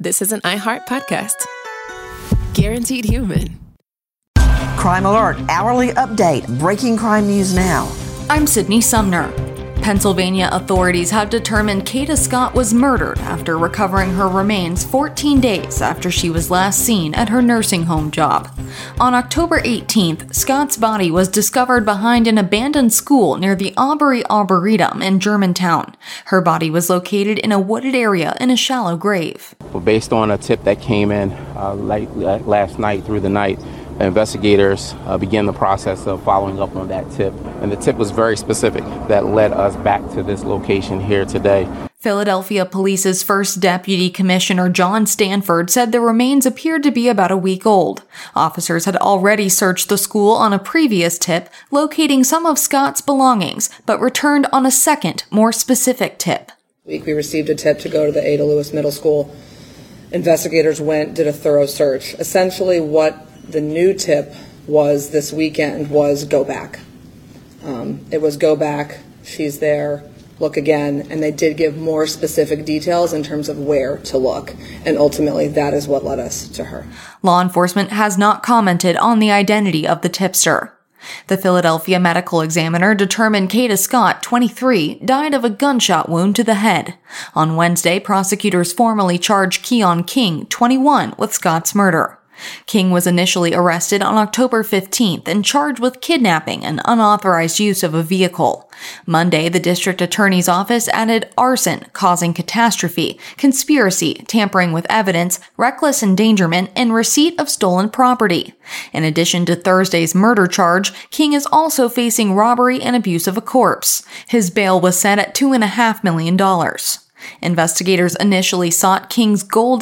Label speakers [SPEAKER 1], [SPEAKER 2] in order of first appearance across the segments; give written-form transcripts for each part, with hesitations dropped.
[SPEAKER 1] This is an iHeart podcast. Guaranteed human.
[SPEAKER 2] Crime Alert, hourly update, breaking crime news now.
[SPEAKER 3] I'm Sydney Sumner. Pennsylvania authorities have determined Kata Scott was murdered after recovering her remains 14 days after she was last seen at her nursing home job. On October 18th, Scott's body was discovered behind an abandoned school near the Aubrey Arboretum in Germantown. Her body was located in a wooded area in a shallow grave.
[SPEAKER 4] Well, based on a tip that came in last night through the night, investigators began the process of following up on that tip. And the tip was very specific that led us back to this location here today.
[SPEAKER 3] Philadelphia Police's first deputy commissioner, John Stanford, said the remains appeared to be about a week old. Officers had already searched the school on a previous tip, locating some of Scott's belongings, but returned on a second, more specific tip.
[SPEAKER 5] We received a tip to go to the Ada Lewis Middle School. Investigators did a thorough search. Essentially what the new tip was this weekend was go back. It was go back, she's there, look again, and they did give more specific details in terms of where to look, and ultimately that is what led us to her.
[SPEAKER 3] Law enforcement has not commented on the identity of the tipster. The Philadelphia Medical Examiner determined Kata Scott, 23, died of a gunshot wound to the head. On Wednesday, prosecutors formally charged Keon King, 21, with Scott's murder. King was initially arrested on October 15th and charged with kidnapping and unauthorized use of a vehicle. Monday, the district attorney's office added arson, causing catastrophe, conspiracy, tampering with evidence, reckless endangerment, and receipt of stolen property. In addition to Thursday's murder charge, King is also facing robbery and abuse of a corpse. His bail was set at $2.5 million. Investigators initially sought King's gold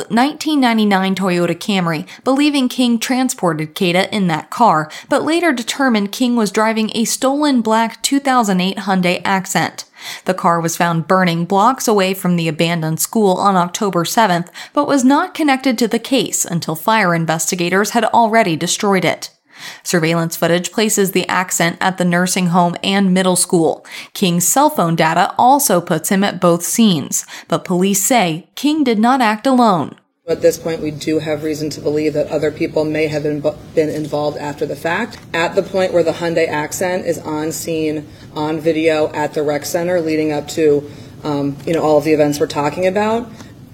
[SPEAKER 3] 1999 Toyota Camry, believing King transported Kata in that car, but later determined King was driving a stolen black 2008 Hyundai Accent. The car was found burning blocks away from the abandoned school on October 7th, but was not connected to the case until fire investigators had already destroyed it. Surveillance footage places the Accent at the nursing home and middle school. King's cell phone data also puts him at both scenes, but police say King did not act alone.
[SPEAKER 5] At this point, we do have reason to believe that other people may have been involved after the fact. At the point where the Hyundai Accent is on scene, on video at the rec center leading up to all of the events we're talking about,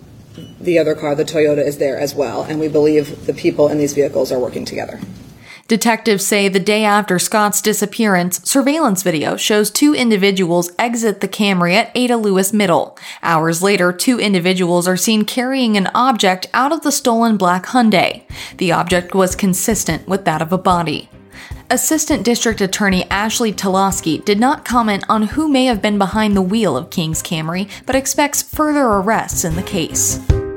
[SPEAKER 5] the other car, the Toyota, is there as well, and we believe the people in these vehicles are working together.
[SPEAKER 3] Detectives say the day after Scott's disappearance, surveillance video shows two individuals exit the Camry at Ada Lewis Middle. Hours later, two individuals are seen carrying an object out of the stolen black Hyundai. The object was consistent with that of a body. Assistant District Attorney Ashley Toloski did not comment on who may have been behind the wheel of King's Camry, but expects further arrests in the case.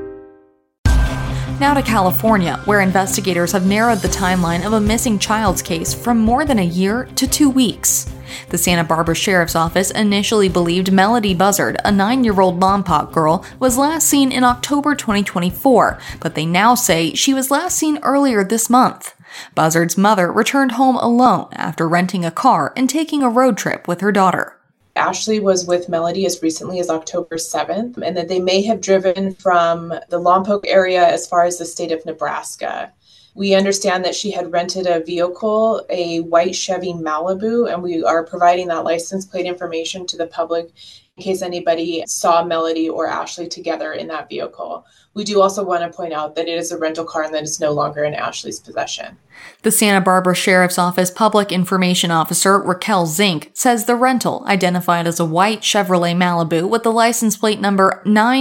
[SPEAKER 3] Now to California, where investigators have narrowed the timeline of a missing child's case from more than a year to 2 weeks. The Santa Barbara Sheriff's Office initially believed Melody Buzzard, a 9-year-old Lompoc girl, was last seen in October 2024, but they now say she was last seen earlier this month. Buzzard's mother returned home alone after renting a car and taking a road trip with her daughter.
[SPEAKER 6] Ashley was with Melody as recently as October 7th, and that they may have driven from the Lompoc area as far as the state of Nebraska. We understand that she had rented a vehicle, a white Chevy Malibu, and we are providing that license plate information to the public in case anybody saw Melody or Ashley together in that vehicle. We do also want to point out that it is a rental car and that it's no longer in Ashley's possession.
[SPEAKER 3] The Santa Barbara Sheriff's Office Public Information Officer Raquel Zink says the rental, identified as a white Chevrolet Malibu with the license plate number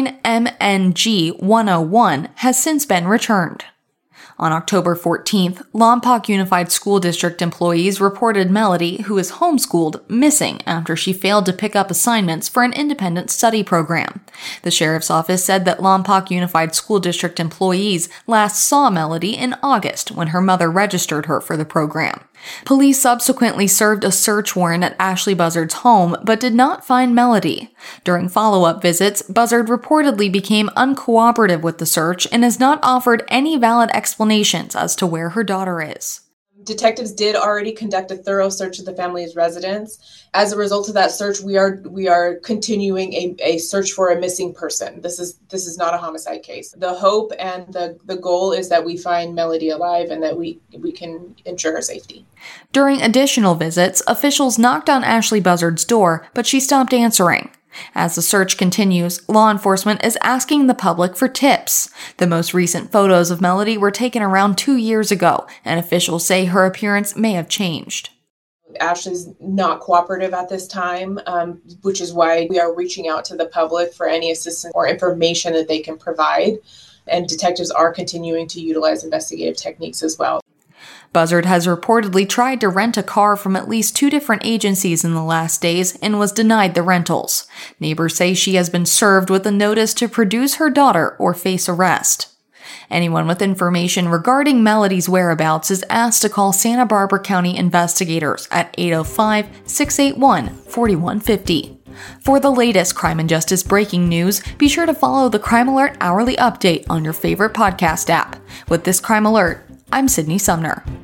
[SPEAKER 3] 9MNG101, has since been returned. On October 14th, Lompoc Unified School District employees reported Melody, who is homeschooled, missing after she failed to pick up assignments for an independent study program. The sheriff's office said that Lompoc Unified School District employees last saw Melody in August when her mother registered her for the program. Police subsequently served a search warrant at Ashley Buzzard's home, but did not find Melody. During follow-up visits, Buzzard reportedly became uncooperative with the search and has not offered any valid explanations as to where her daughter is.
[SPEAKER 6] Detectives did already conduct a thorough search of the family's residence. As a result of that search, we are continuing a search for a missing person. This is not a homicide case. The hope and the goal is that we find Melody alive and that we can ensure her safety.
[SPEAKER 3] During additional visits, officials knocked on Ashley Buzzard's door, but she stopped answering. As the search continues, law enforcement is asking the public for tips. The most recent photos of Melody were taken around 2 years ago, and officials say her appearance may have changed.
[SPEAKER 6] Ashley's not cooperative at this time, which is why we are reaching out to the public for any assistance or information that they can provide. And detectives are continuing to utilize investigative techniques as well.
[SPEAKER 3] Buzzard has reportedly tried to rent a car from at least 2 different agencies in the last days and was denied the rentals. Neighbors say she has been served with a notice to produce her daughter or face arrest. Anyone with information regarding Melody's whereabouts is asked to call Santa Barbara County investigators at 805-681-4150. For the latest crime and justice breaking news, be sure to follow the Crime Alert Hourly Update on your favorite podcast app. With this Crime Alert, I'm Sydney Sumner.